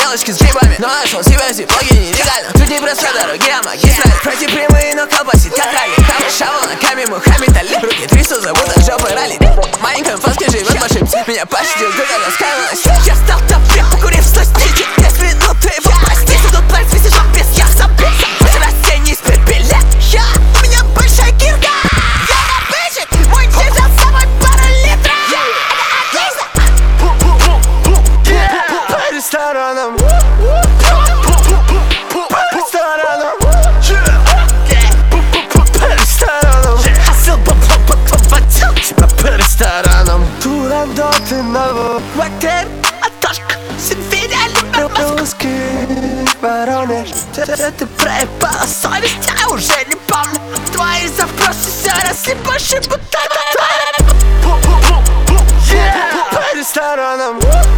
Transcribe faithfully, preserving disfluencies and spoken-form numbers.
Телочки с грибами, но нашел себя зиплоги нелегально. Тут не просто дороги, а магистрали. Пройти прямые, но колбасит как ралли. Там шаблонками Мухаммед Али. Руки трясутся, будто жопы ралли. В маленьком фаске живет машин. Меня пощадил, когда раскаялась. Я стал топе, покурив сто стичек. Десять минут его прости. Тут платье свистишь без я забился. Хоть растений из пепеля. Я, у меня большая кирка. Я на бэче, мой джип взял с собой пару литров. По ресторанам, по ресторанам, по ресторанам. Хасил бабло, потом потел тебя по ресторанам. Турандоты на вакер, Аташка, Синфидиаль, русские вороны. Ты проебала совесть, я уже не помню. Твои запросы заросли больше будто по ресторанам.